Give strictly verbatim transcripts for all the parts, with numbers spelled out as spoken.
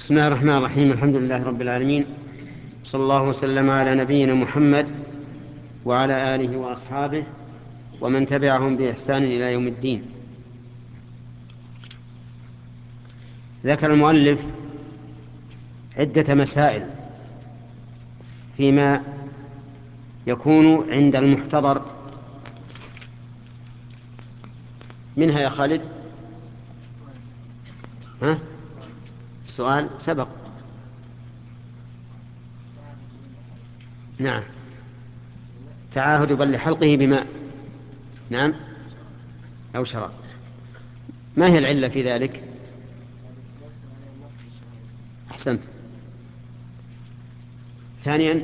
بسم الله الرحمن الرحيم. الحمد لله رب العالمين، صلى الله وسلم على نبينا محمد وعلى آله وأصحابه ومن تبعهم بإحسان إلى يوم الدين. ذكر المؤلف عدة مسائل فيما يكون عند المحتضر، منها يا خالد ها؟ السؤال سبق. نعم، تعاهد بل لحلقه بماء، نعم، أو شراب. ما هي العلة في ذلك؟ أحسنت. ثانيا،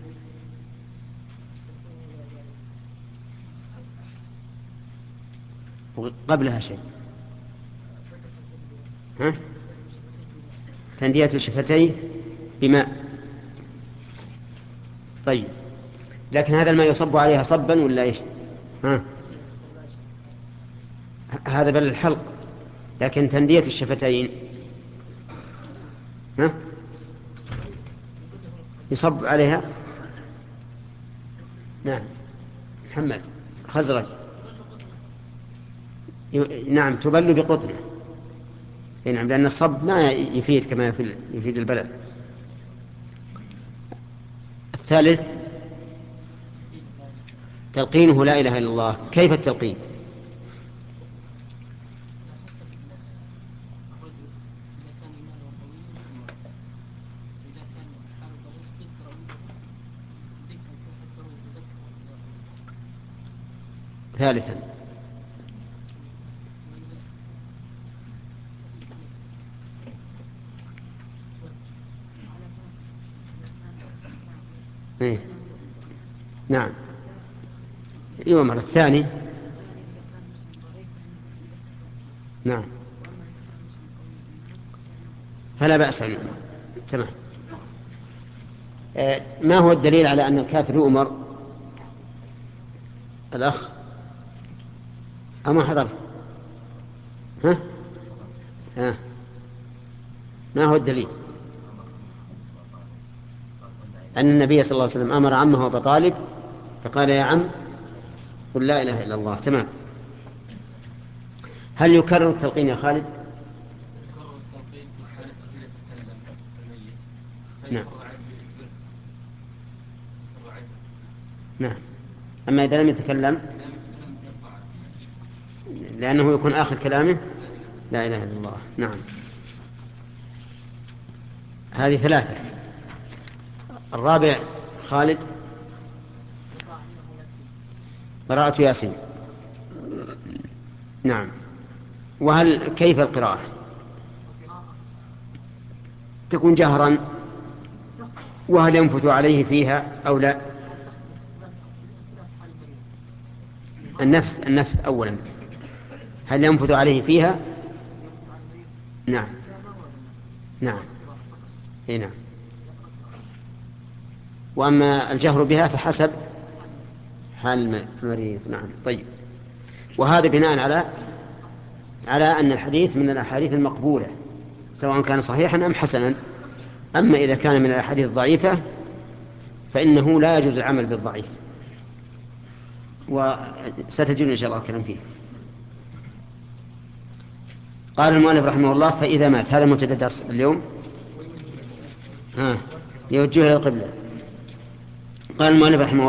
قبلها شيء، ها؟ تندية الشفتين بماء. طيب، لكن هذا الماء يصب عليها صبا ولا ايش؟ ها؟ هذا بل الحلق، لكن تندية الشفتين ها؟ يصب عليها. نعم، محمد خزرج. نعم، تبل بقطنه. نعم، لأن الصب ما يفيد كما يفيد البلد. الثالث، تلقينه لا إله إلا الله. كيف التلقين؟ ثالثا، إيه؟ نعم، يوم الثاني. نعم، فلا بأس عنه. تمام. آه، ما هو الدليل على أن الكافر يؤمر؟ الأخ أما حضرت؟ ها؟ ها؟ ما هو الدليل؟ أن النبي صلى الله عليه وسلم أمر عمه أبا طالب فقال: يا عم قل لا إله إلا الله. تمام. هل يكرر التلقين يا خالد؟ نعم، نعم. أما إذا لم يتكلم، لأنه يكون آخر كلامه لا إله إلا الله. نعم. هذه ثلاثة. الرابع خالد، قراءة ياسين. نعم. وهل كيف القراءة؟ تكون جهرا؟ وهل ينفث عليه فيها أو لا؟ النفث النفث أولا، هل ينفث عليه فيها؟ نعم، نعم، اي نعم. وأما الجهر بها فحسب حال المريض. نعم. طيب، وهذا بناء على على أن الحديث من الأحاديث المقبولة سواء كان صحيحا أم حسنا. أما إذا كان من الأحاديث الضعيفة فإنه لا يجوز العمل بالضعيف، وستجدون إن شاء الله كلام فيه. قال المؤلف رحمه الله: فإذا مات. هذا منتدى درس اليوم. ها، يوجه إلى القبلة. قال المؤلف رحمه